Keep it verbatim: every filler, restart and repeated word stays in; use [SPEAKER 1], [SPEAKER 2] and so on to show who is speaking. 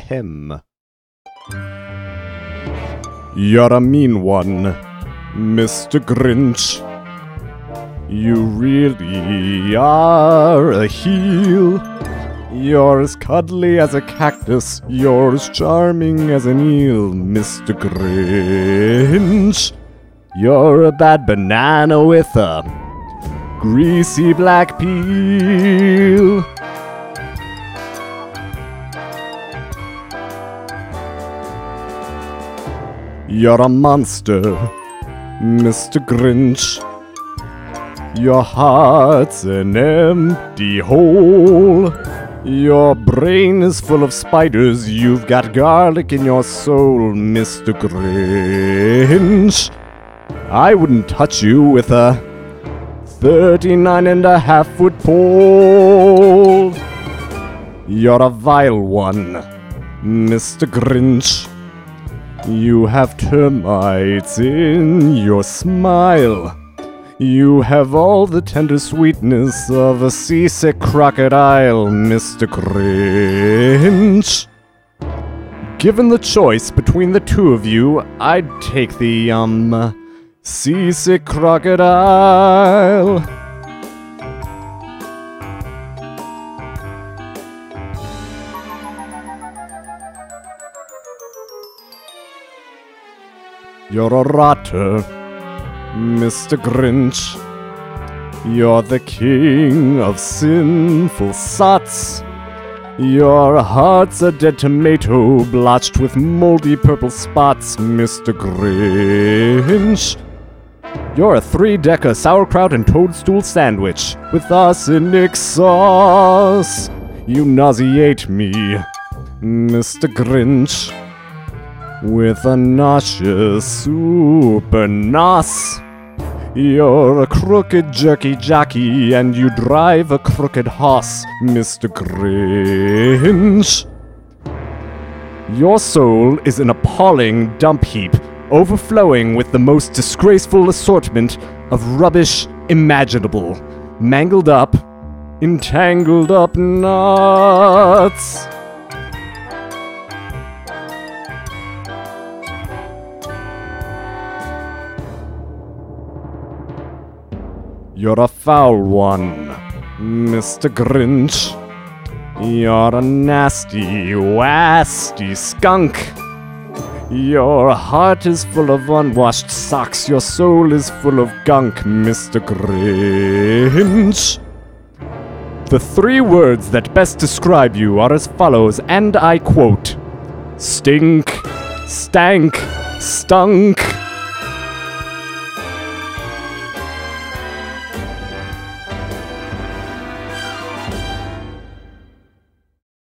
[SPEAKER 1] him. You're a mean one, Mister Grinch. You really are a heel. You're as cuddly as a cactus, you're as charming as an eel, Mister Grinch. You're a bad banana with a greasy black peel. You're a monster, Mister Grinch. Your heart's an empty hole. Your brain is full of spiders. You've got garlic in your soul, Mister Grinch. I wouldn't touch you with a thirty-nine and a half foot pole. You're a vile one, Mister Grinch. You have termites in your smile. You have all the tender sweetness of a seasick crocodile, Mister Grinch. Given the choice between the two of you, I'd take the, um, seasick crocodile. You're a rotter, Mister Grinch. You're the king of sinful sots. Your heart's a dead tomato blotched with moldy purple spots, Mister Grinch. You're a three-decker sauerkraut and toadstool sandwich with arsenic sauce. You nauseate me, Mister Grinch, with a nauseous super nos. You're a crooked jerky jockey and you drive a crooked horse, Mister Grinch. Your soul is an appalling dump heap, overflowing with the most disgraceful assortment of rubbish imaginable. Mangled up, entangled up knots. You're a foul one, Mister Grinch. You're a nasty, wasty skunk. Your heart is full of unwashed socks. Your soul is full of gunk, Mister Grinch. The three words that best describe you are as follows, and I quote: stink, stank, stunk.